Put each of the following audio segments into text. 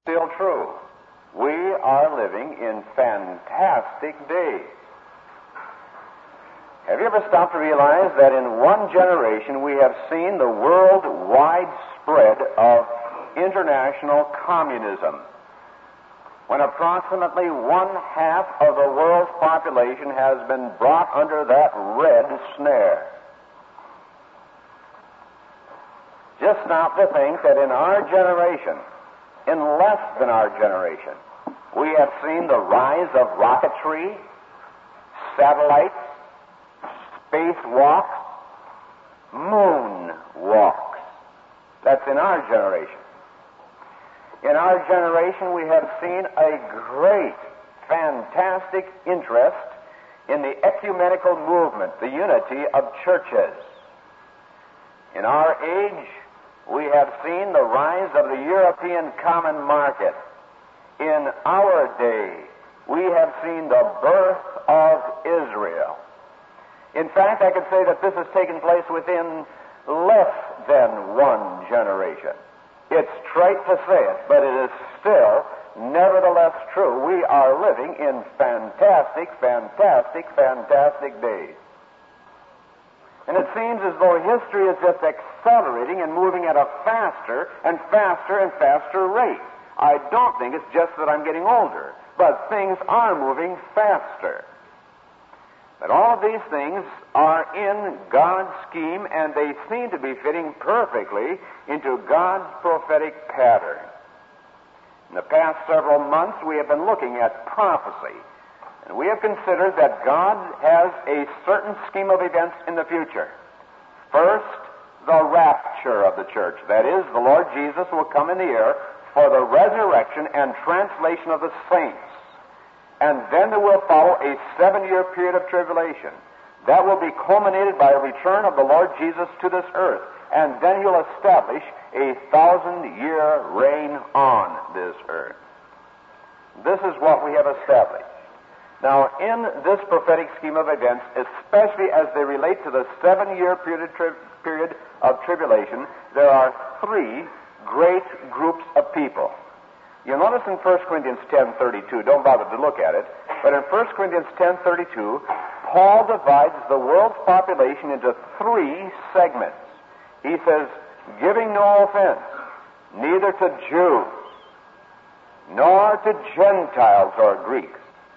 Still true. We are living in fantastic days. Have you ever stopped to realize that in one generation we have seen the worldwide spread of international communism, when approximately 1/2 of the world's population has been brought under that red snare? Just stop to think that in our generation, in less than our generation, we have seen the rise of rocketry, satellites, spacewalks, moonwalks. That's in our generation. In our generation, we have seen a great, fantastic interest in the ecumenical movement, the unity of churches. In our age, we have seen the rise of the European common market. In our day, we have seen the birth of Israel. In fact, I could say that this has taken place within less than one generation. It's trite to say it, but it is still nevertheless true. We are living in fantastic, fantastic, fantastic days. And it seems as though history is just accelerating and moving at a faster and faster and faster rate. I don't think it's just that I'm getting older, but things are moving faster. But all of these things are in God's scheme, and they seem to be fitting perfectly into God's prophetic pattern. In the past several months, we have been looking at prophecy. And we have considered that God has a certain scheme of events in the future. First, the rapture of the church. That is, the Lord Jesus will come in the air for the resurrection and translation of the saints. And then there will follow a 7-year period of tribulation. That will be culminated by a return of the Lord Jesus to this earth. And then He'll establish a 1,000-year reign on this earth. This is what we have established. Now, in this prophetic scheme of events, especially as they relate to the 7-year period of tribulation, there are 3 great groups of people. You'll notice in 1 Corinthians 10:32, don't bother to look at it, but in 1 Corinthians 10:32, Paul divides the world's population into 3 segments. He says, giving no offense, neither to Jews, nor to Gentiles or Greeks,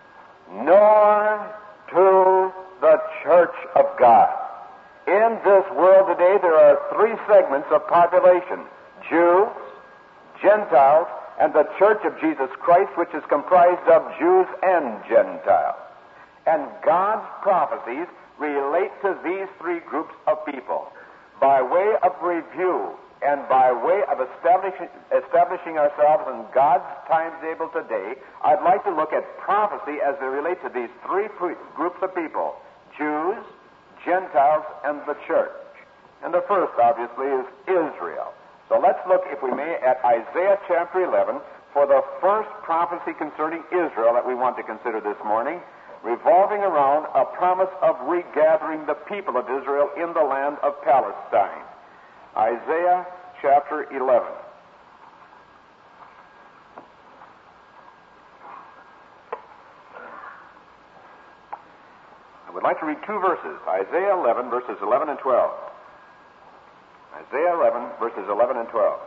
nor to the church of God. In this world today, there are 3 segments of population: Jews, Gentiles, and the church of Jesus Christ, which is comprised of Jews and Gentiles. And God's prophecies relate to these 3 groups of people. By way of review and by way of establishing ourselves in God's timetable today, I'd like to look at prophecy as they relate to these 3 groups of people: Jews, Gentiles, and the church. And the first, obviously, is Israel. So let's look, if we may, at Isaiah chapter 11 for the first prophecy concerning Israel that we want to consider this morning, revolving around a promise of regathering the people of Israel in the land of Palestine. Isaiah chapter 11. I would like to read 2 verses, Isaiah 11, verses 11 and 12. Isaiah 11, verses 11 and 12.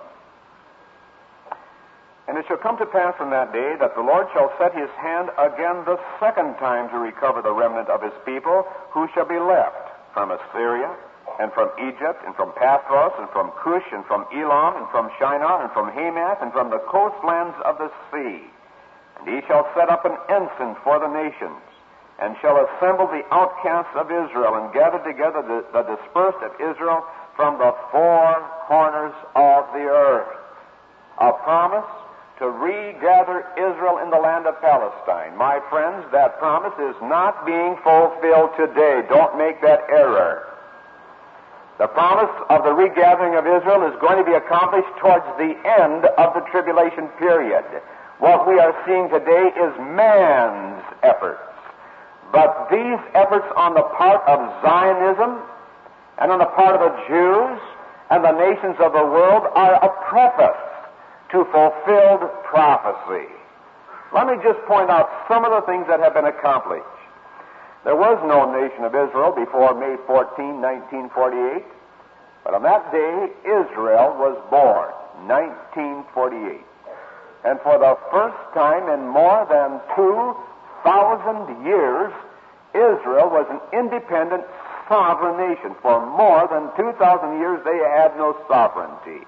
And it shall come to pass in that day that the Lord shall set His hand again the 2nd time to recover the remnant of His people, who shall be left from Assyria, and from Egypt, and from Pathros, and from Cush, and from Elam, and from Shinar, and from Hamath, and from the coastlands of the sea. And He shall set up an ensign for the nations, and shall assemble the outcasts of Israel, and gather together the dispersed of Israel from the 4 corners of the earth. A promise to regather Israel in the land of Palestine. My friends, that promise is not being fulfilled today. Don't make that error. The promise of the regathering of Israel is going to be accomplished towards the end of the tribulation period. What we are seeing today is man's efforts. But these efforts on the part of Zionism and on the part of the Jews and the nations of the world are a preface to fulfilled prophecy. prophecy. Let me just point out some of the things that have been accomplished. There was no nation of Israel before May 14, 1948, but on that day, Israel was born, 1948. And for the first time in more than 2,000 years, Israel was an independent, sovereign nation. For more than 2,000 years, they had no sovereignty.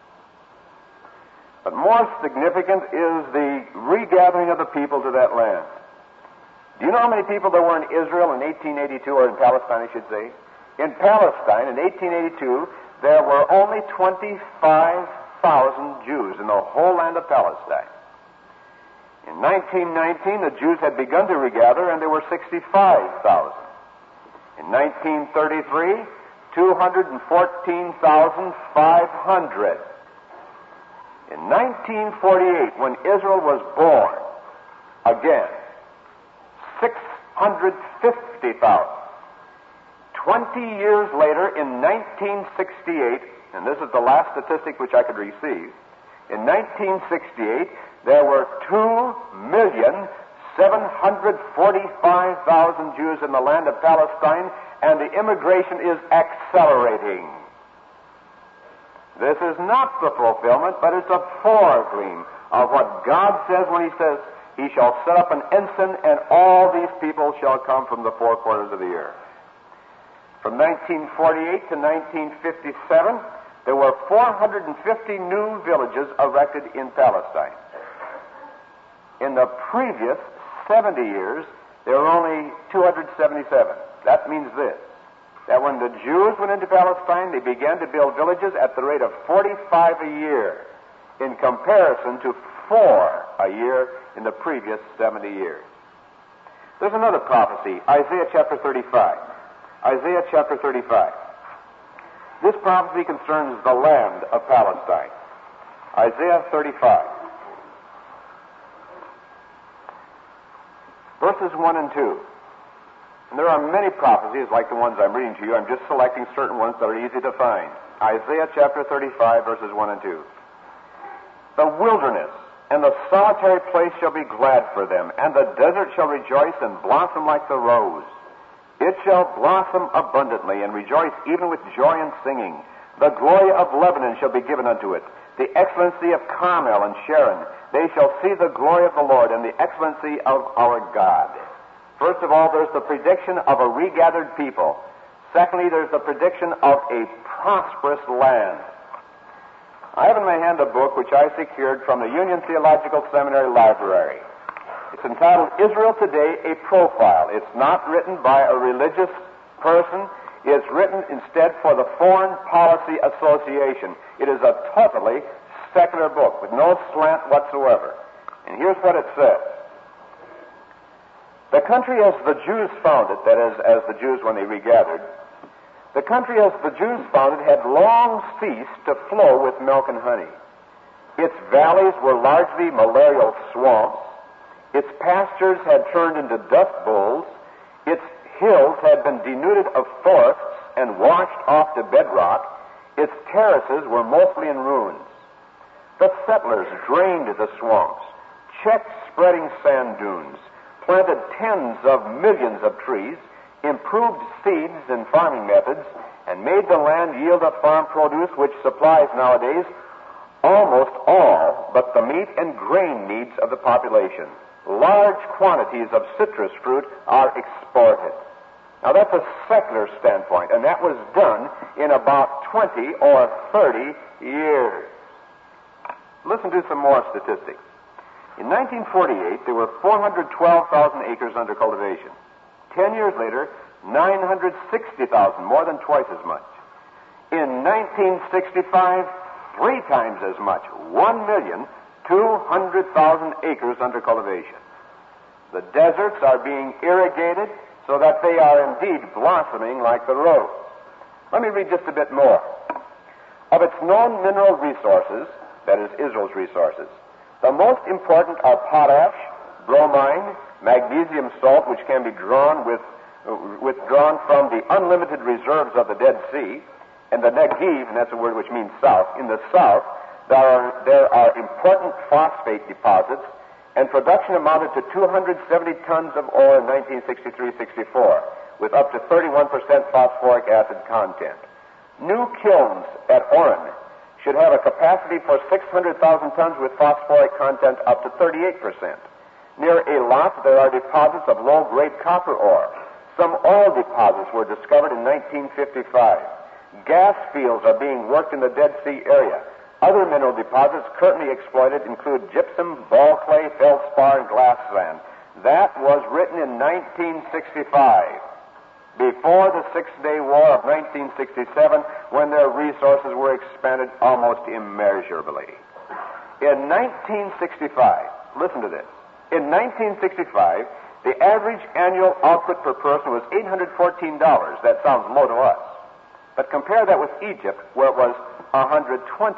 But more significant is the regathering of the people to that land. Do you know how many people there were in Israel in 1882, or in Palestine, I should say? In Palestine, in 1882, there were only 25,000 Jews in the whole land of Palestine. In 1919, the Jews had begun to regather, and there were 65,000. In 1933, 214,500. In 1948, when Israel was born, again, 650,000. 20 years later, in 1968, and this is the last statistic which I could receive, in 1968, there were 2,745,000 Jews in the land of Palestine, and the immigration is accelerating. This is not the fulfillment, but it's a foregleam of what God says when He says, He shall set up an ensign, and all these people shall come from the four corners of the earth. From 1948 to 1957, there were 450 new villages erected in Palestine. In the previous 70 years, there were only 277. That means this, that when the Jews went into Palestine, they began to build villages at the rate of 45 a year, in comparison to 4 a year in the previous 70 years. There's another prophecy, Isaiah chapter 35. Isaiah chapter 35. This prophecy concerns the land of Palestine. Isaiah 35. Verses 1 and 2. And there are many prophecies like the ones I'm reading to you. I'm just selecting certain ones that are easy to find. Isaiah chapter 35, verses 1 and 2. The wilderness and the solitary place shall be glad for them, and the desert shall rejoice and blossom like the rose. It shall blossom abundantly and rejoice even with joy and singing. The glory of Lebanon shall be given unto it, the excellency of Carmel and Sharon. They shall see the glory of the Lord and the excellency of our God. First of all, there's the prediction of a regathered people. Secondly, there's the prediction of a prosperous land. I have in my hand a book which I secured from the Union Theological Seminary Library. It's entitled Israel Today, a Profile. It's not written by a religious person. It's written instead for the Foreign Policy Association. It is a totally secular book with no slant whatsoever. And here's what it says. The country as the Jews found it, that is, as the Jews when they regathered, the country as the Jews found it had long ceased to flow with milk and honey. Its valleys were largely malarial swamps. Its pastures had turned into dust bowls. Its hills had been denuded of forests and washed off to bedrock. Its terraces were mostly in ruins. The settlers drained the swamps, checked spreading sand dunes, planted tens of millions of trees, improved seeds and farming methods, and made the land yield a farm produce which supplies nowadays almost all but the meat and grain needs of the population. Large quantities of citrus fruit are exported. Now that's a secular standpoint, and that was done in about 20 or 30 years. Listen to some more statistics. In 1948, there were 412,000 acres under cultivation. 10 years later, 960,000, more than twice as much. In 1965, 3 times as much, 1,200,000 acres under cultivation. The deserts are being irrigated so that they are indeed blossoming like the rose. Let me read just a bit more. Of its known mineral resources, that is Israel's resources, the most important are potash, bromine, magnesium salt, which can be withdrawn from the unlimited reserves of the Dead Sea, and the Negev, and that's a word which means south. In the south, there are important phosphate deposits, and production amounted to 270 tons of ore in 1963-64, with up to 31% phosphoric acid content. New kilns at Oren should have a capacity for 600,000 tons with phosphoric content up to 38%. Near Eilat, there are deposits of low-grade copper ore. Some oil deposits were discovered in 1955. Gas fields are being worked in the Dead Sea area. Other mineral deposits currently exploited include gypsum, ball clay, feldspar, and glass sand. That was written in 1965, before the Six-Day War of 1967, when their resources were expanded almost immeasurably. In 1965, listen to this, in 1965, the average annual output per person was $814. That sounds low to us. But compare that with Egypt, where it was $120.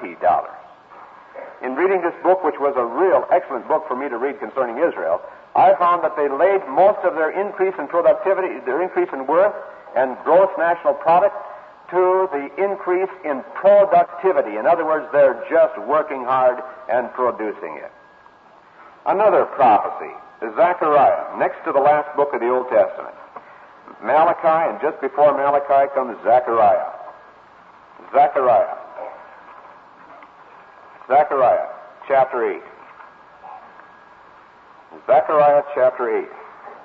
In reading this book, which was a real excellent book for me to read concerning Israel, I found that they laid most of their increase in productivity, their increase in worth and gross national product to the increase in productivity. In other words, they're just working hard and producing it. Another prophecy, Zechariah, next to the last book of the Old Testament. Malachi, and just before Malachi comes Zechariah. Zechariah chapter 8. Zechariah chapter 8.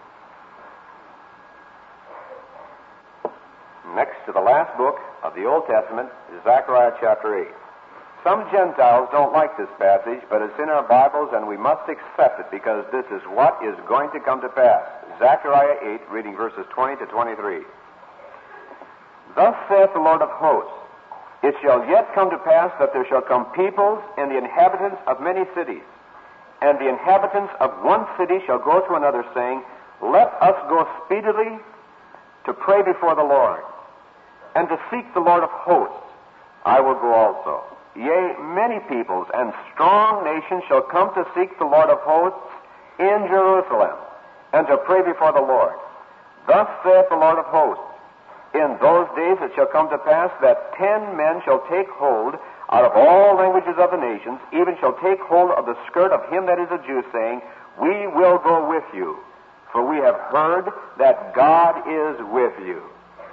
Next to the last book of the Old Testament is Zechariah chapter 8. Some Gentiles don't like this passage, but it's in our Bibles and we must accept it because this is what is going to come to pass. Zechariah 8, reading verses 20 to 23. Thus saith the Lord of hosts, it shall yet come to pass that there shall come peoples and the inhabitants of many cities, and the inhabitants of one city shall go to another, saying, let us go speedily to pray before the Lord, and to seek the Lord of hosts. I will go also. Yea, many peoples and strong nations shall come to seek the Lord of hosts in Jerusalem, and to pray before the Lord. Thus saith the Lord of hosts, in those days it shall come to pass that 10 men shall take hold out of all languages of the nations, even shall take hold of the skirt of him that is a Jew, saying, we will go with you, for we have heard that God is with you.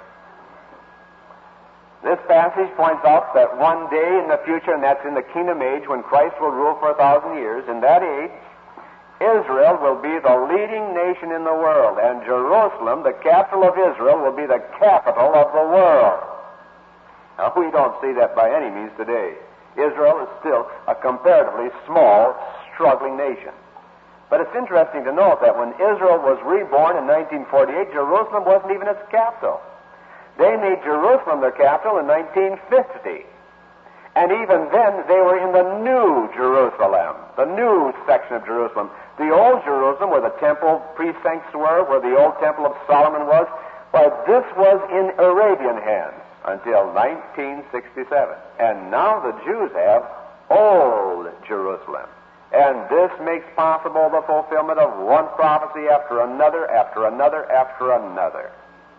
This passage points out that one day in the future, and that's in the kingdom age, when Christ will rule for 1,000 years, in that age, Israel will be the leading nation in the world, and Jerusalem, the capital of Israel, will be the capital of the world. Now, we don't see that by any means today. Israel is still a comparatively small, struggling nation. But it's interesting to note that when Israel was reborn in 1948, Jerusalem wasn't even its capital. They made Jerusalem their capital in 1950. And even then, they were in the New Jerusalem, the new section of Jerusalem. The Old Jerusalem, where the temple precincts were, where the old temple of Solomon was, but this was in Arabian hands until 1967. And now the Jews have Old Jerusalem. And this makes possible the fulfillment of one prophecy after another, after another, after another.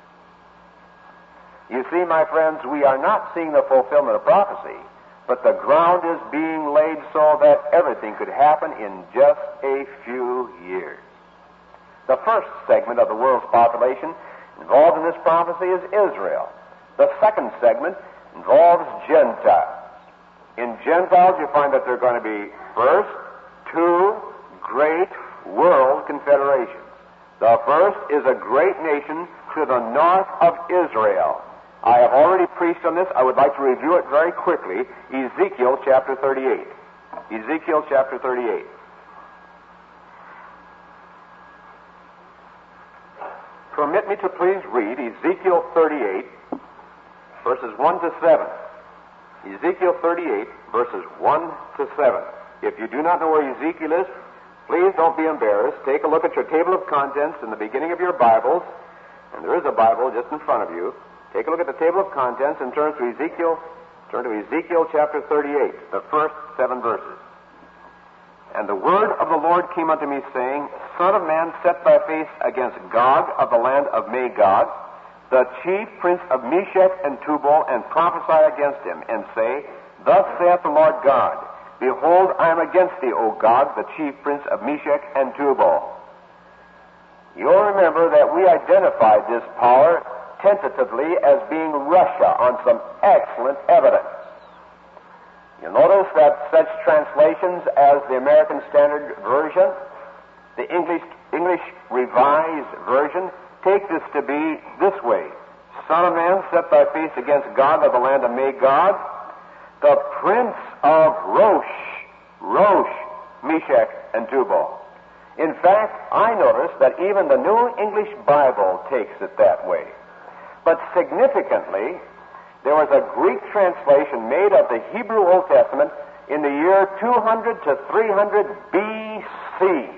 You see, my friends, we are not seeing the fulfillment of prophecy, but the ground is being laid so that everything could happen in just a few years. The first segment of the world's population involved in this prophecy is Israel. The second segment involves Gentiles. In Gentiles, you find that there are going to be, first, two great world confederations. The first is a great nation to the north of Israel. I have already preached on this. I would like to review it very quickly. Ezekiel chapter 38. Ezekiel chapter 38. Permit me to please read Ezekiel 38, verses 1 to 7. Ezekiel 38, verses 1 to 7. If you do not know where Ezekiel is, please don't be embarrassed. Take a look at your table of contents in the beginning of your Bibles, and there is a Bible just in front of you. Take a look at the table of contents and turn to Ezekiel chapter 38, the first 7 verses. And the word of the Lord came unto me, saying, Son of man, set thy face against Gog of the land of Magog, the chief prince of Meshech and Tubal, and prophesy against him, and say, Thus saith the Lord God, Behold, I am against thee, O Gog, the chief prince of Meshech and Tubal. You'll remember that we identified this power tentatively as being Russia on some excellent evidence. You'll notice that such translations as the American Standard Version, the English Revised Version, take this to be this way. Son of man, set thy face against Gog of the land of Magog, the prince of Rosh, Meshech, and Tubal. In fact, I notice that even the New English Bible takes it that way. But significantly, there was a Greek translation made of the Hebrew Old Testament in the year 200 to 300 B.C.,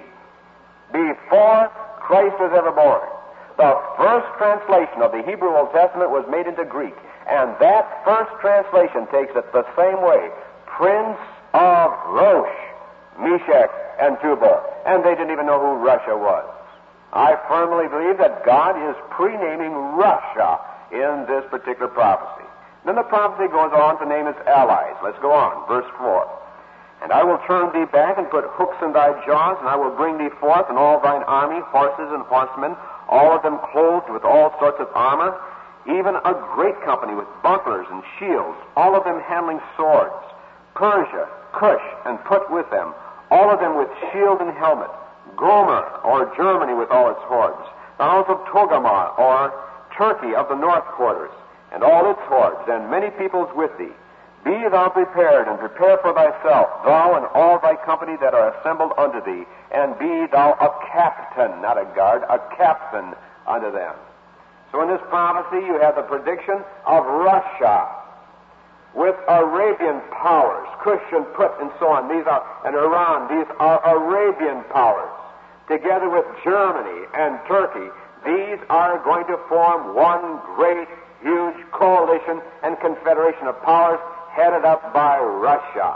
before Christ was ever born. The first translation of the Hebrew Old Testament was made into Greek, and that first translation takes it the same way. Prince of Rosh, Meshech, and Tubal. And they didn't even know who Russia was. I firmly believe that God is pre-naming Russia in this particular prophecy. Then the prophecy goes on to name its allies. Let's go on. Verse 4. And I will turn thee back and put hooks in thy jaws, and I will bring thee forth and all thine army, horses and horsemen, all of them clothed with all sorts of armor, even a great company with bucklers and shields, all of them handling swords. Persia, Cush, and Put with them, all of them with shield and helmet. Gomer, or Germany, with all its hordes. The house of Togarmah, or Turkey of the north quarters, and all its hordes, and many peoples with thee. Be thou prepared, and prepare for thyself, thou and all thy company that are assembled unto thee, and be thou a captain, not a guard, a captain unto them. So in this prophecy you have the prediction of Russia with Arabian powers, Cush and Put and so on. And Iran, these are Arabian powers. Together with Germany and Turkey, these are going to form one great, huge coalition and confederation of powers headed up by Russia.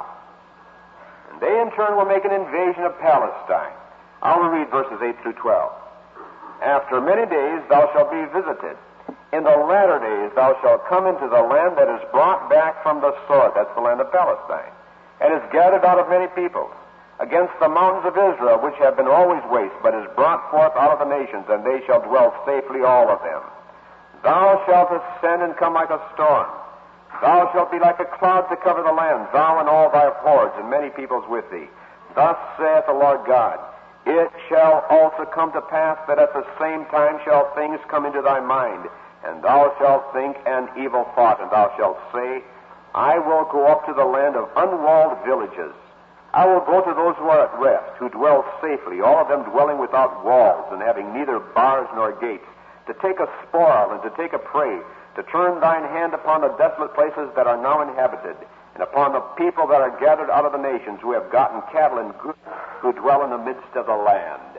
And they in turn will make an invasion of Palestine. I will read verses 8 through 12. After many days thou shalt be visited. In the latter days thou shalt come into the land that is brought back from the sword. That's the land of Palestine. And is gathered out of many peoples, against the mountains of Israel, which have been always waste, but is brought forth out of the nations, and they shall dwell safely, all of them. Thou shalt ascend and come like a storm. Thou shalt be like a cloud to cover the land, thou and all thy hordes, and many peoples with thee. Thus saith the Lord God, it shall also come to pass that at the same time shall things come into thy mind, and thou shalt think an evil thought, and thou shalt say, I will go up to the land of unwalled villages. I will go to those who are at rest, who dwell safely, all of them dwelling without walls, and having neither bars nor gates, to take a spoil and to take a prey, to turn thine hand upon the desolate places that are now inhabited, and upon the people that are gathered out of the nations, who have gotten cattle and goods, who dwell in the midst of the land.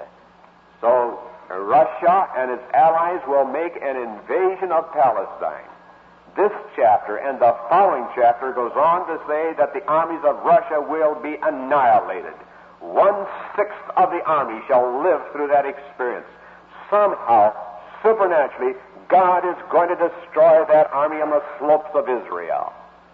So Russia and its allies will make an invasion of Palestine. This chapter and the following chapter goes on to say that the armies of Russia will be annihilated. 1/6 of the army shall live through that experience. Somehow, supernaturally, God is going to destroy that army on the slopes of Israel.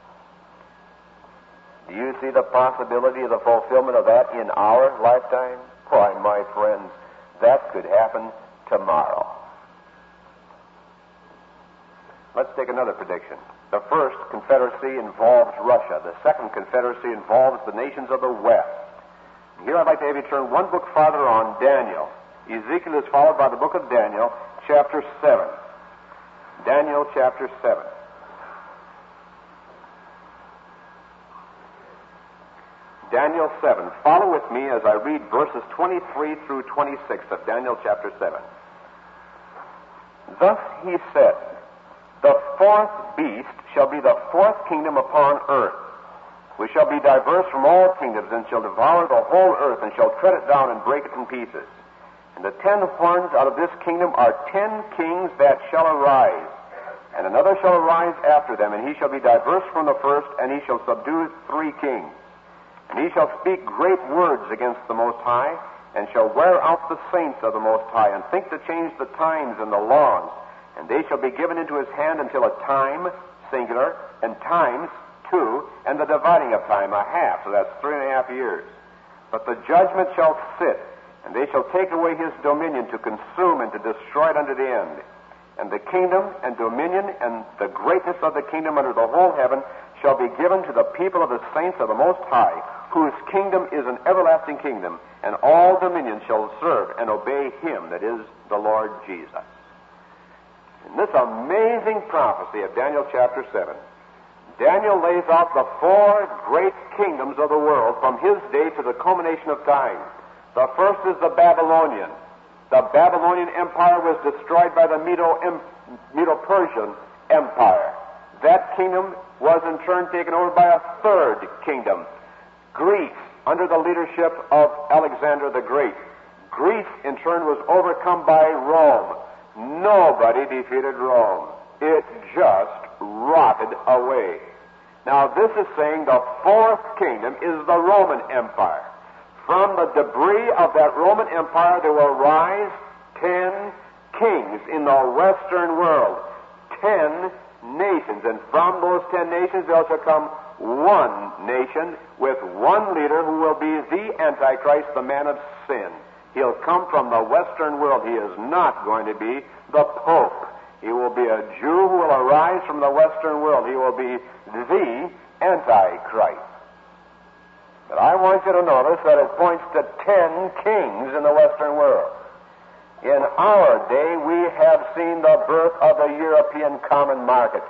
Do you see the possibility of the fulfillment of that in our lifetime? Why, my friends, that could happen tomorrow. Let's take another prediction. The first confederacy involves Russia. The second confederacy involves the nations of the West. Here I'd like to have you turn one book farther on, Daniel. Ezekiel is followed by the book of Daniel, chapter 7. Daniel chapter 7. Daniel 7. Follow with me as I read verses 23 through 26 of Daniel chapter 7. Thus he said, the fourth beast shall be the fourth kingdom upon earth, which shall be diverse from all kingdoms, and shall devour the whole earth, and shall tread it down and break it in pieces. And the 10 horns out of this kingdom are 10 kings that shall arise, and another shall arise after them, and he shall be diverse from the first, and he shall subdue 3 kings. And he shall speak great words against the Most High, and shall wear out the saints of the Most High, and think to change the times and the laws. And they shall be given into his hand until a time, singular, and times, 2, and the dividing of time a half, so that's 3.5 years. But the judgment shall sit, and they shall take away his dominion to consume and to destroy it unto the end. And the kingdom and dominion and the greatness of the kingdom under the whole heaven shall be given to the people of the saints of the Most High, whose kingdom is an everlasting kingdom, and all dominions shall serve and obey him, that is, the Lord Jesus. In this amazing prophecy of Daniel chapter 7, Daniel lays out the 4 great kingdoms of the world from his day to the culmination of time. The first is the Babylonian. The Babylonian Empire was destroyed by the Medo-Persian Empire. That kingdom was in turn taken over by a third kingdom, Greece, under the leadership of Alexander the Great. Greece, in turn, was overcome by Rome. Nobody defeated Rome. It just rotted away. Now, this is saying the 4th kingdom is the Roman Empire. From the debris of that Roman Empire, there will rise 10 kings in the Western world, 10 nations. And from those 10 nations, there shall come one nation with one leader who will be the Antichrist, the man of sin. He'll come from the Western world. He is not going to be the Pope. He will be a Jew who will arise from the Western world. He will be the Antichrist. But I want you to notice that it points to 10 kings in the Western world. In our day, we have seen the birth of the European common market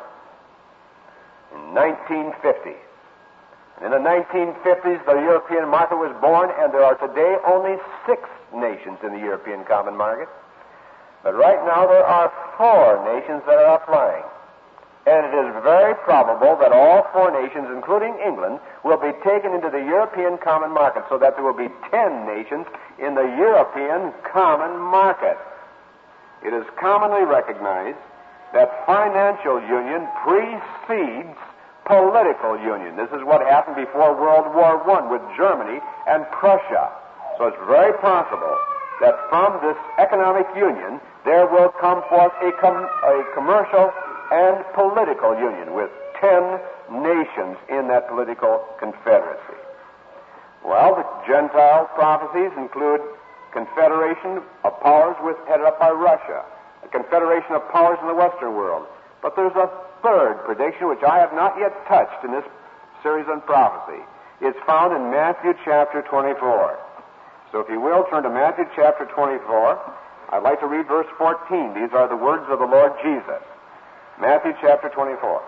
in 1950. In the 1950s, the European market was born, and there are today only 6 nations in the European common market. But right now, there are 4 nations that are applying. And it is very probable that all 4 nations, including England, will be taken into the European common market, so that there will be 10 nations in the European common market. It is commonly recognized that financial union precedes political union. This is what happened before World War I with Germany and Prussia. So it's very possible that from this economic union there will come forth a commercial and political union with 10 nations in that political confederacy. Well, the Gentile prophecies include confederation of powers headed up by Russia, a confederation of powers in the Western world. But there's a third prediction which I have not yet touched in this series on prophecy. It's found in Matthew chapter 24. So if you will, turn to Matthew chapter 24. I'd like to read verse 14. These are the words of the Lord Jesus. Matthew chapter 24.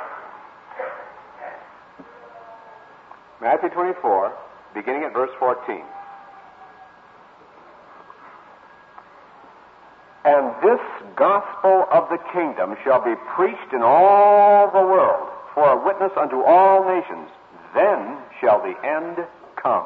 Matthew 24, beginning at verse 14. And this gospel of the kingdom shall be preached in all the world for a witness unto all nations. Then shall the end come.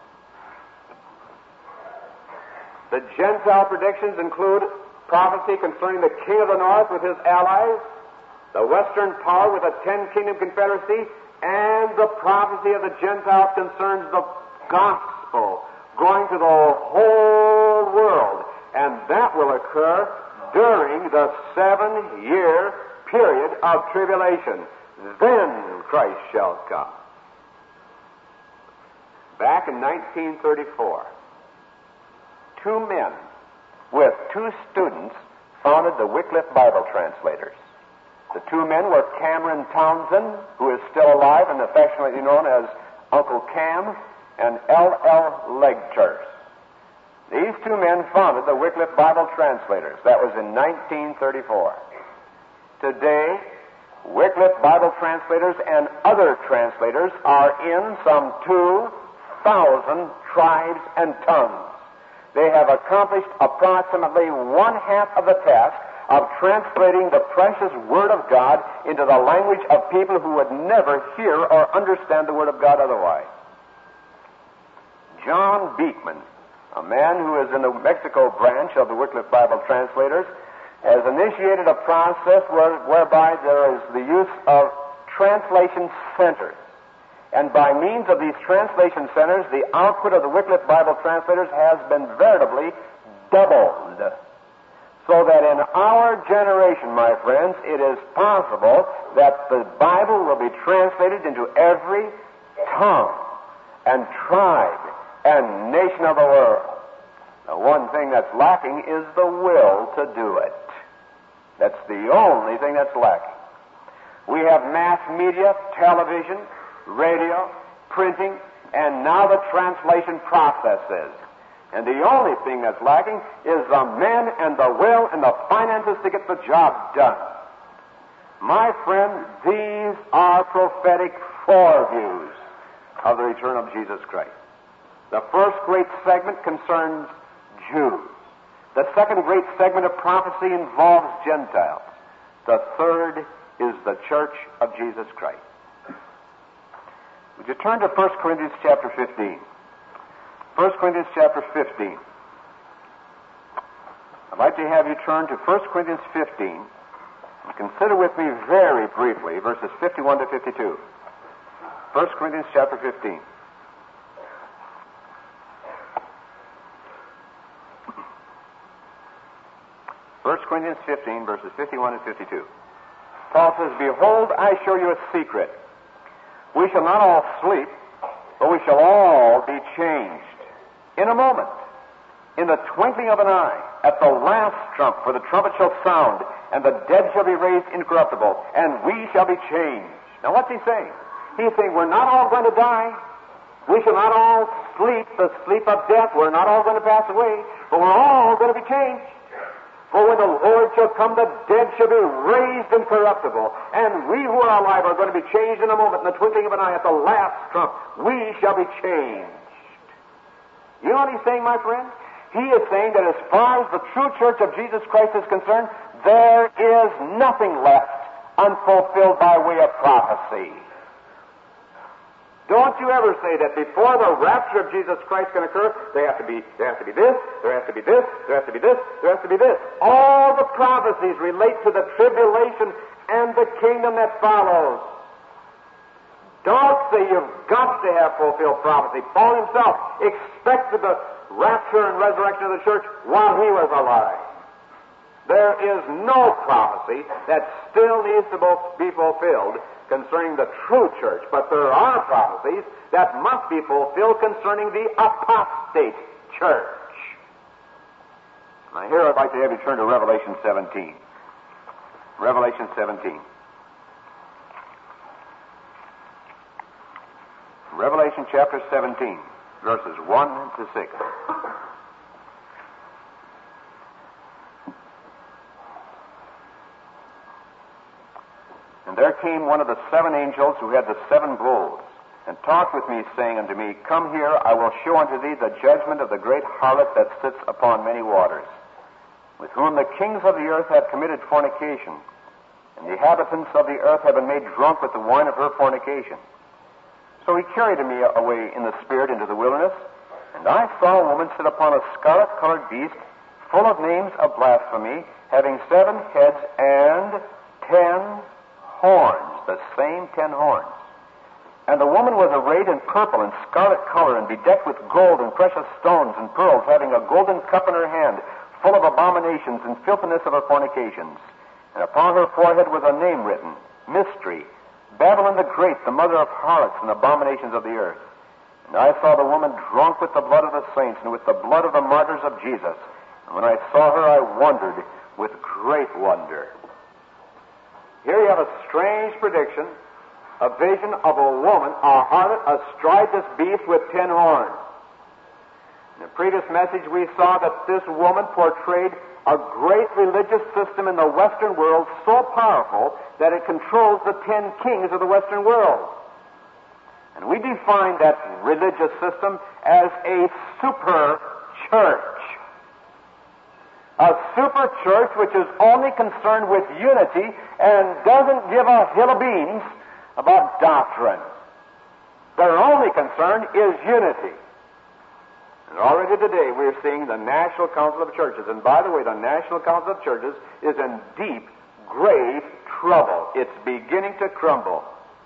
The Gentile predictions include prophecy concerning the king of the north with his allies, the western power with a 10-kingdom confederacy, and the prophecy of the Gentiles concerns the gospel going to the whole world. And that will occur during the 7-year period of tribulation. Then Christ shall come. Back in 1934, 2 men with 2 students founded the Wycliffe Bible Translators. The 2 men were Cameron Townsend, who is still alive and affectionately known as Uncle Cam, and L.L. Legters. These 2 men founded the Wycliffe Bible Translators. That was in 1934. Today, Wycliffe Bible Translators and other translators are in some 2,000 tribes and tongues. They have accomplished approximately 1/2 of the task of translating the precious Word of God into the language of people who would never hear or understand the Word of God otherwise. John Beekman, a man who is in the Mexico branch of the Wycliffe Bible Translators, has initiated a process whereby there is the use of translation centers. And by means of these translation centers, the output of the Wycliffe Bible Translators has been veritably doubled. So that in our generation, my friends, it is possible that the Bible will be translated into every tongue and tribe and nation of the world. The one thing that's lacking is the will to do it. That's the only thing that's lacking. We have mass media, television, radio, printing, and now the translation processes. And the only thing that's lacking is the men and the will and the finances to get the job done. My friend, these are prophetic foreviews of the return of Jesus Christ. The first great segment concerns Jews. The second great segment of prophecy involves Gentiles. The third is the Church of Jesus Christ. Would you turn to 1 Corinthians chapter 15? 1 Corinthians chapter 15. I'd like to have you turn to 1 Corinthians 15 and consider with me very briefly verses 51 to 52. 1 Corinthians chapter 15. First Corinthians 15, verses 51 and 52. Paul says, "Behold, I show you a secret. We shall not all sleep, but we shall all be changed. In a moment, in the twinkling of an eye, at the last trump, for the trumpet shall sound, and the dead shall be raised incorruptible, and we shall be changed." Now what's he saying? He's saying we're not all going to die. We shall not all sleep the sleep of death. We're not all going to pass away, but we're all going to be changed. For when the Lord shall come, the dead shall be raised incorruptible, and we who are alive are going to be changed in a moment, in the twinkling of an eye, at the last trump. We shall be changed. You know what he's saying, my friend? He is saying that as far as the true church of Jesus Christ is concerned, there is nothing left unfulfilled by way of prophecy. Don't you ever say that before the rapture of Jesus Christ can occur, there has to be this, there has to be this, there has to be this, there has to be this. All the prophecies relate to the tribulation and the kingdom that follows. Don't say you've got to have fulfilled prophecy. Paul himself expected the rapture and resurrection of the church while he was alive. There is no prophecy that still needs to be fulfilled concerning the true church, but there are prophecies that must be fulfilled concerning the apostate church. Now here I'd like to have you turn to Revelation 17. Revelation 17. Revelation chapter 17, verses 1 to 6. "And there came one of the seven angels who had the seven bowls, and talked with me, saying unto me, Come here, I will show unto thee the judgment of the great harlot that sits upon many waters, with whom the kings of the earth have committed fornication, and the inhabitants of the earth have been made drunk with the wine of her fornication. So he carried me away in the spirit into the wilderness, and I saw a woman sit upon a scarlet-colored beast, full of names of blasphemy, having 7 heads and 10 horns," the same 10 horns. "And the woman was arrayed in purple and scarlet color, and bedecked with gold and precious stones and pearls, having a golden cup in her hand, full of abominations and filthiness of her fornications. And upon her forehead was a name written, Mystery, Babylon the Great, the mother of harlots and abominations of the earth. And I saw the woman drunk with the blood of the saints and with the blood of the martyrs of Jesus. And when I saw her, I wondered with great wonder." Here you have a strange prediction, a vision of a woman, a harlot, astride this beast with 10 horns. In the previous message, we saw that this woman portrayed a great religious system in the Western world so powerful that it controls the 10 kings of the Western world. And we define that religious system as a super church. A super church which is only concerned with unity and doesn't give a hill of beans about doctrine. Their only concern is unity. And already today we're seeing the National Council of Churches. And by the way, the National Council of Churches is in deep, grave trouble. It's beginning to crumble.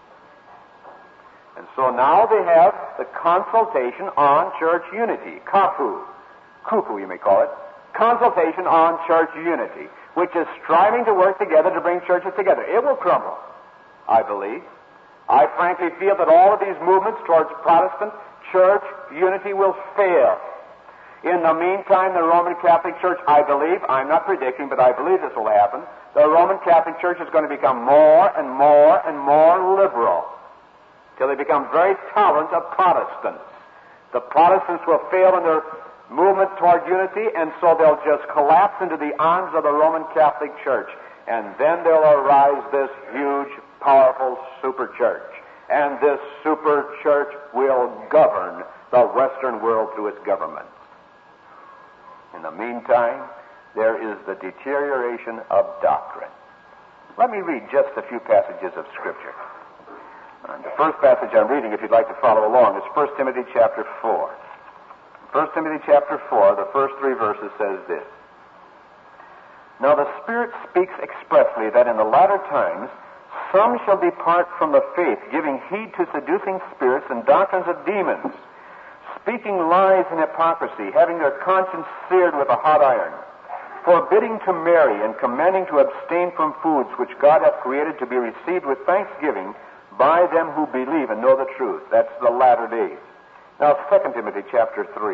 And so now they have the consultation on church unity. Cuckoo you may call it. consultation on church unity, which is striving to work together to bring churches together. It will crumble, I believe. I frankly feel that all of these movements towards Protestant church unity will fail. In the meantime, the Roman Catholic Church, I believe, I'm not predicting, but I believe this will happen, the Roman Catholic Church is going to become more and more and more liberal till they become very tolerant of Protestants. The Protestants will fail in their movement toward unity, and so they'll just collapse into the arms of the Roman Catholic Church. And then there'll arise this huge, powerful super church. And this super church will govern the Western world through its government. In the meantime, there is the deterioration of doctrine. Let me read just a few passages of Scripture. The first passage I'm reading, if you'd like to follow along, is 1 Timothy chapter 4. 1 Timothy chapter 4, the first 3 verses says this. Now the Spirit speaks expressly that in the latter times some shall depart from the faith, giving heed to seducing spirits and doctrines of demons, speaking lies and hypocrisy, having their conscience seared with a hot iron, forbidding to marry and commanding to abstain from foods which God hath created to be received with thanksgiving by them who believe and know the truth. That's the latter days. Now 2 Timothy chapter 3.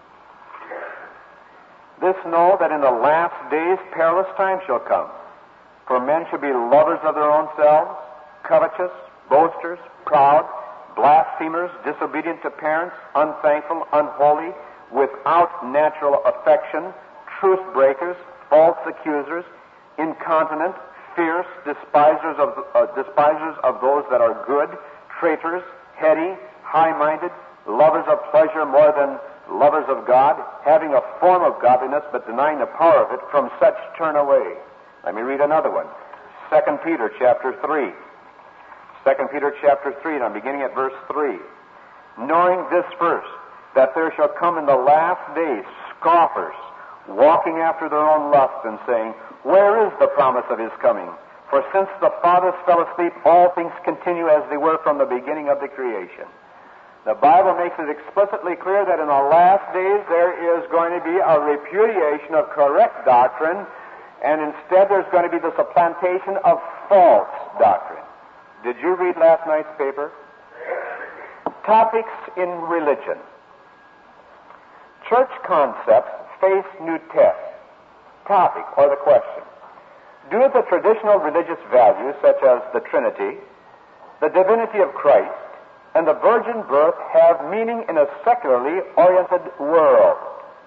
This know that in the last days perilous times shall come. For men shall be lovers of their own selves, covetous, boasters, proud, blasphemers, disobedient to parents, unthankful, unholy, without natural affection, truce breakers, false accusers, incontinent, fierce, despisers of those that are good, traitors, heady, high-minded, lovers of pleasure more than lovers of God, having a form of godliness but denying the power of it. From such turn away. Let me read another one. 2 Peter chapter 3. 2 Peter chapter 3, and I'm beginning at verse 3. Knowing this first, that there shall come in the last days scoffers, walking after their own lust, and saying, Where is the promise of his coming? For since the fathers fell asleep, all things continue as they were from the beginning of the creation. The Bible makes it explicitly clear that in the last days there is going to be a repudiation of correct doctrine, and instead there's going to be the supplantation of false doctrine. Did you read last night's paper? Topics in religion. Church concepts face new tests. Topic, or the question. Do the traditional religious values, such as the Trinity, the divinity of Christ, and the virgin birth have meaning in a secularly oriented world?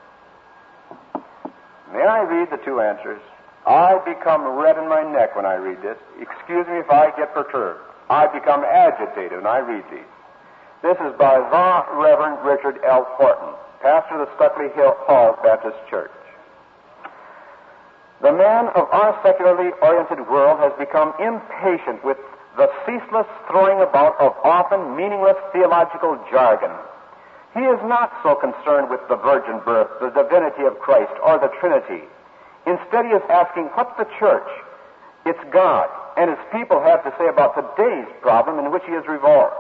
May I read the two answers? I become red in my neck when I read this. Excuse me if I get perturbed. I become agitated when I read these. This is by the Reverend Richard L. Horton, pastor of the Stuckley Hill Hall Baptist Church. The man of our secularly oriented world has become impatient with the ceaseless throwing about of often meaningless theological jargon. He is not so concerned with the virgin birth, the divinity of Christ, or the Trinity. Instead, he is asking, what's the church, its God, and its people have to say about today's problems in which he is involved.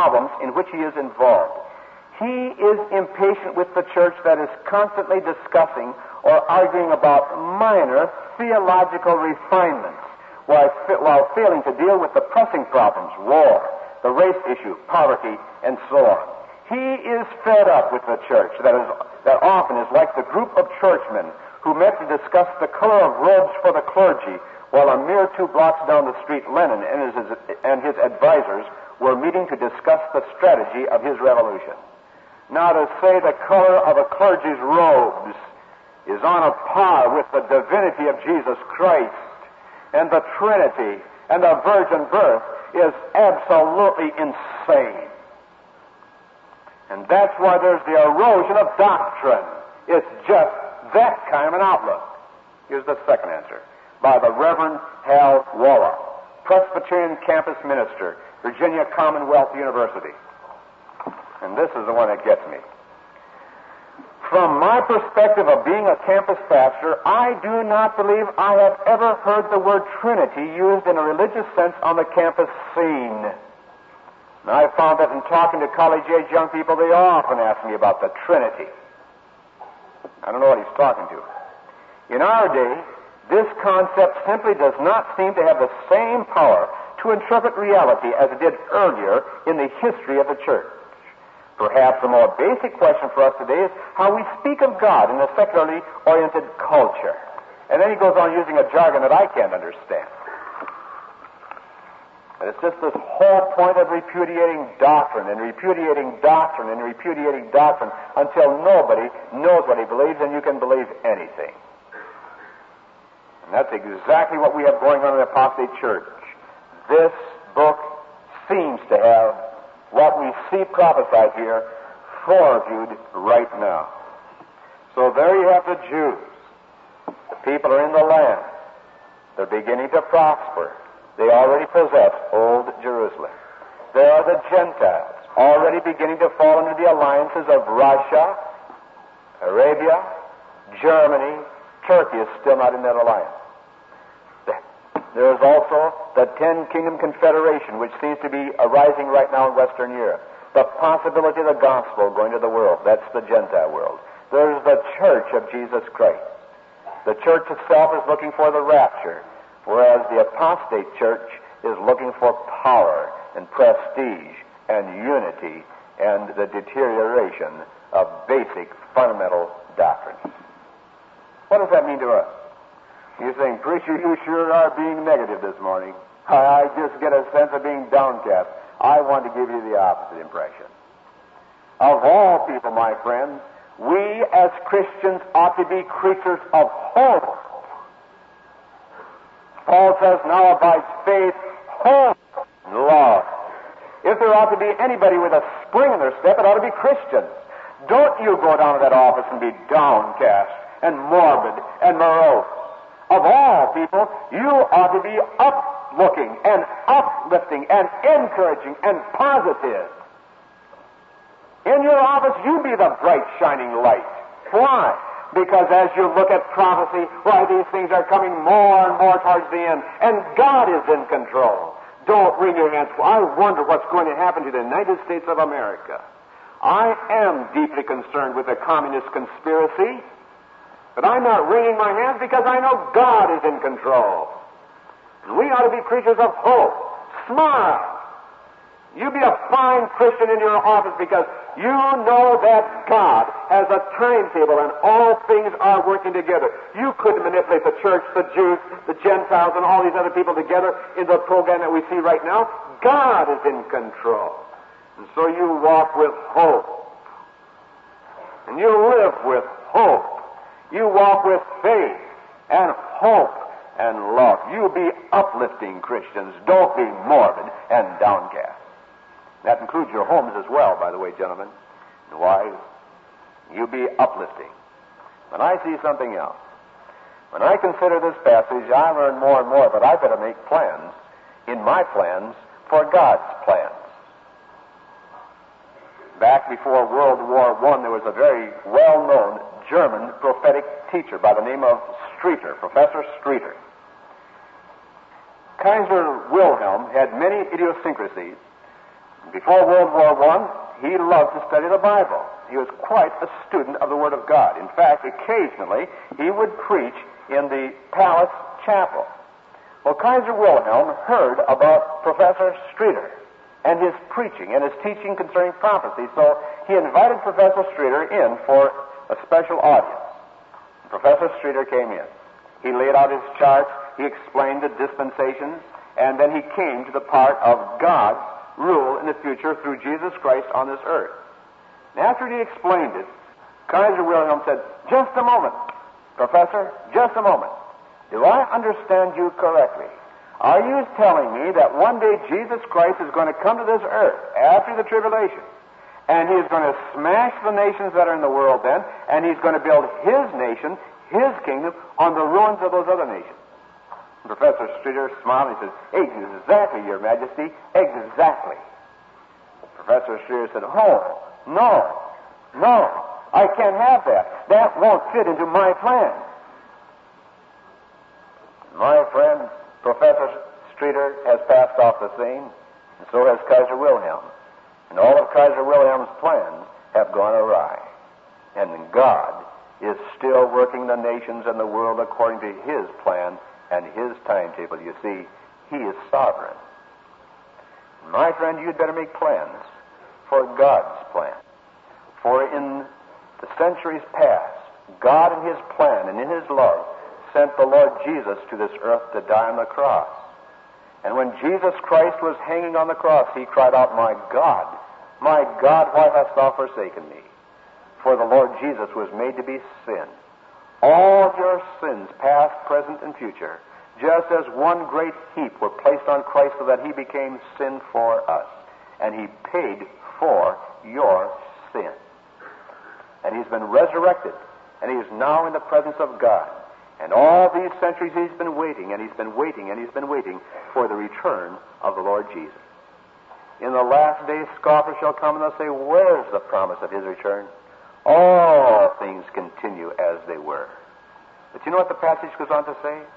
He is impatient with the church that is constantly discussing or arguing about minor theological refinements while failing to deal with the pressing problems, war, the race issue, poverty, and so on. He is fed up with the church that often is like the group of churchmen who met to discuss the color of robes for the clergy, while a mere 2 blocks down the street, Lenin and his advisors were meeting to discuss the strategy of his revolution. Now, to say the color of a clergy's robes is on a par with the divinity of Jesus Christ and the Trinity and the virgin birth is absolutely insane. And that's why there's the erosion of doctrine. It's just that kind of an outlook. Here's the second answer, by the Reverend Hal Walla, Presbyterian campus minister, Virginia Commonwealth University. And this is the one that gets me. From my perspective of being a campus pastor, I do not believe I have ever heard the word Trinity used in a religious sense on the campus scene. And I found that in talking to college-age young people, they often ask me about the Trinity. I don't know what he's talking to. In our day, this concept simply does not seem to have the same power to interpret reality as it did earlier in the history of the church. Perhaps the more basic question for us today is how we speak of God in a secularly oriented culture. And then he goes on using a jargon that I can't understand. And it's just this whole point of repudiating doctrine and repudiating doctrine and repudiating doctrine until nobody knows what he believes and you can believe anything. And that's exactly what we have going on in the apostate church. This book seems to have what we see prophesied here foreviewed right now. So there you have the Jews. People are in the land. They're beginning to prosper. They already possess old Jerusalem. There are the Gentiles, already beginning to fall under the alliances of Russia, Arabia, Germany. Turkey is still not in that alliance. There is also the 10-kingdom confederation, which seems to be arising right now in Western Europe. The possibility of the gospel going to the world. That's the Gentile world. There's the church of Jesus Christ. The church itself is looking for the rapture, whereas the apostate church is looking for power and prestige and unity and the deterioration of basic fundamental doctrines. What does that mean to us? You're saying, preacher, you sure are being negative this morning. I just get a sense of being downcast. I want to give you the opposite impression. Of all people, my friends, we as Christians ought to be creatures of hope. Paul says, now abides faith, hope, and love. If there ought to be anybody with a spring in their step, it ought to be Christians. Don't you go down to that office and be downcast and morbid and morose. Of all people, you ought to be uplooking and uplifting and encouraging and positive. In your office, you be the bright, shining light. Why? Because as you look at prophecy, why, these things are coming more and more towards the end, and God is in control. Don't wring your hands. I wonder what's going to happen to the United States of America. I am deeply concerned with the communist conspiracy. But I'm not wringing my hands because I know God is in control. And we ought to be creatures of hope. Smile. You be a fine Christian in your office because you know that God has a timetable and all things are working together. You couldn't manipulate the church, the Jews, the Gentiles, and all these other people together in the program that we see right now. God is in control. And so you walk with hope. And you live with hope. You walk with faith and hope and love. You be uplifting Christians. Don't be morbid and downcast. That includes your homes as well, by the way, gentlemen and wives. You be uplifting. But I see something else. When I consider this passage, I learn more and more that I better make plans in my plans for God's plans. Back before World War I, there was a very well-known German prophetic teacher by the name of Streeter, Professor Streeter. Kaiser Wilhelm had many idiosyncrasies. Before World War I, he loved to study the Bible. He was quite a student of the Word of God. In fact, occasionally, he would preach in the Palace Chapel. Well, Kaiser Wilhelm heard about Professor Streeter and his preaching and his teaching concerning prophecy, so he invited Professor Streeter in for a special audience. Professor Streeter came in. He laid out his charts, he explained the dispensations, and then he came to the part of God's rule in the future through Jesus Christ on this earth. And after he explained it, Kaiser Wilhelm said, "Just a moment, Professor, just a moment. Do I understand you correctly? Are you telling me that one day Jesus Christ is going to come to this earth after the tribulation, and he's going to smash the nations that are in the world then, and he's going to build his nation, his kingdom, on the ruins of those other nations?" Professor Streeter smiled and he said, "Exactly, Your Majesty, exactly." Professor Streeter said, "Oh, no, I can't have that. That won't fit into my plan." My friend, Professor Streeter has passed off the scene, and so has Kaiser Wilhelm. And all of Kaiser Wilhelm's plans have gone awry. And God is still working the nations and the world according to His plan and His timetable. You see, He is sovereign. My friend, you'd better make plans for God's plan. For in the centuries past, God in His plan and in His love sent the Lord Jesus to this earth to die on the cross. And when Jesus Christ was hanging on the cross, He cried out, my God, why hast thou forsaken me? For the Lord Jesus was made to be sin. All your sins, past, present, and future, just as one great heap were placed on Christ so that He became sin for us. And He paid for your sin. And He's been resurrected, and He is now in the presence of God. And all these centuries He's been waiting, and He's been waiting, and He's been waiting for the return of the Lord Jesus. In the last days, scoffers shall come, and they'll say, where's the promise of His return? All things continue as they were. But you know what the passage goes on to say?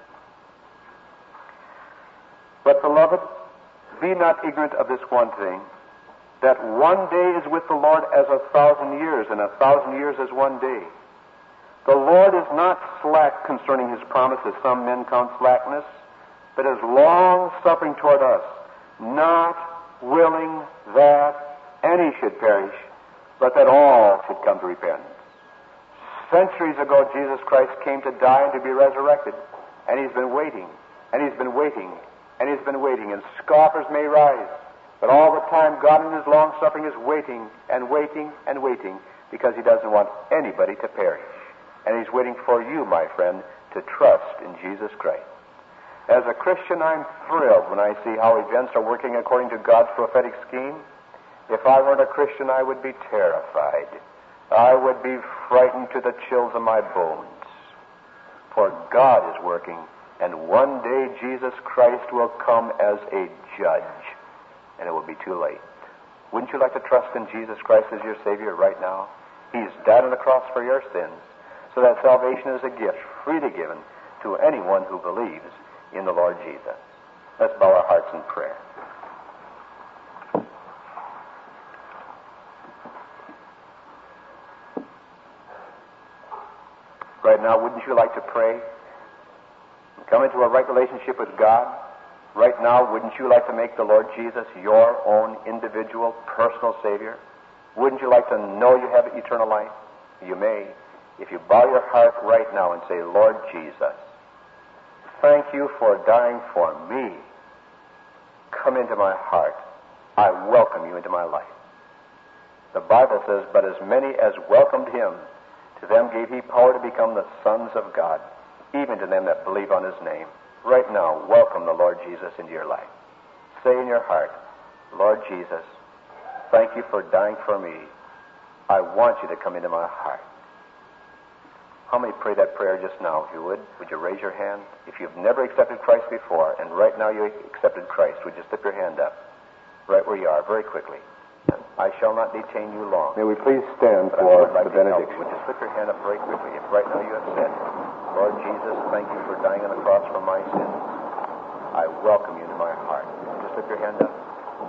But, beloved, be not ignorant of this one thing, that one day is with the Lord as 1,000 years, and 1,000 years as one day. The Lord is not slack concerning His promise, as some men count slackness, but is long-suffering toward us, not willing that any should perish, but that all should come to repentance. Centuries ago, Jesus Christ came to die and to be resurrected, and He's been waiting, and He's been waiting, and He's been waiting, and scoffers may rise, but all the time God in His long-suffering is waiting and waiting and waiting, because He doesn't want anybody to perish. And He's waiting for you, my friend, to trust in Jesus Christ. As a Christian, I'm thrilled when I see how events are working according to God's prophetic scheme. If I weren't a Christian, I would be terrified. I would be frightened to the chills of my bones. For God is working, and one day Jesus Christ will come as a judge, and it will be too late. Wouldn't you like to trust in Jesus Christ as your Savior right now? He's died on the cross for your sins, so that salvation is a gift freely given to anyone who believes in the Lord Jesus. Let's bow our hearts in prayer. Right now, wouldn't you like to pray and come into a right relationship with God? Right now, wouldn't you like to make the Lord Jesus your own individual, personal Savior? Wouldn't you like to know you have eternal life? You may, if you bow your heart right now and say, Lord Jesus, thank you for dying for me. Come into my heart. I welcome you into my life. The Bible says, but as many as welcomed Him, to them gave He power to become the sons of God, even to them that believe on His name. Right now, welcome the Lord Jesus into your life. Say in your heart, Lord Jesus, thank you for dying for me. I want you to come into my heart. How many pray that prayer just now? If you would you raise your hand? If you've never accepted Christ before, and right now you accepted Christ, would you slip your hand up? Right where you are, very quickly. I shall not detain you long. May we please stand but for like the benediction. Would you slip your hand up very quickly if right now you have said, Lord Jesus, thank you for dying on the cross for my sins. I welcome you into my heart. Would you slip your hand up?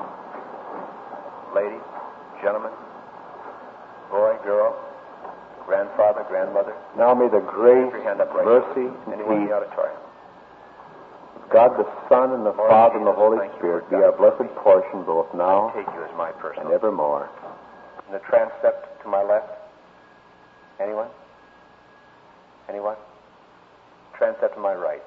Lady, gentlemen, boy, girl, grandfather, grandmother. Now may the grace, your hand up right mercy, now. and Anyone in the peace auditorium. God the Son and the Lord Father and the Jesus, Holy thank you Spirit for be our God. blessed portion both now Take you as my and personal. evermore. And the transept to my left. Anyone? Anyone? Transept to my right.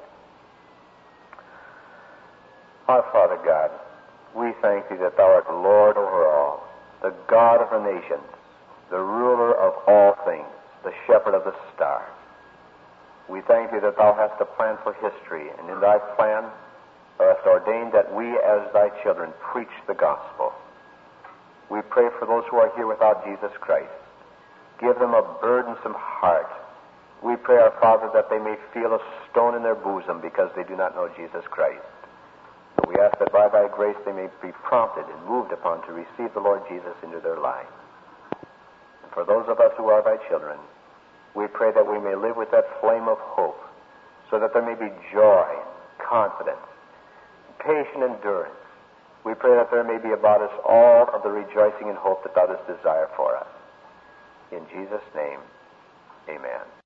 Our Father God, we thank Thee that Thou art Lord over all, the God of the nations, the ruler of all things, the shepherd of the stars. We thank Thee that Thou hast a plan for history, and in Thy plan Thou hast ordained that we as Thy children preach the gospel. We pray for those who are here without Jesus Christ. Give them a burdensome heart. We pray, our Father, that they may feel a stone in their bosom because they do not know Jesus Christ. But we ask that by Thy grace they may be prompted and moved upon to receive the Lord Jesus into their lives. And for those of us who are Thy children, we pray that we may live with that flame of hope, so that there may be joy, confidence, patient endurance. We pray that there may be about us all of the rejoicing and hope that Thou dost desire for us. In Jesus' name, Amen.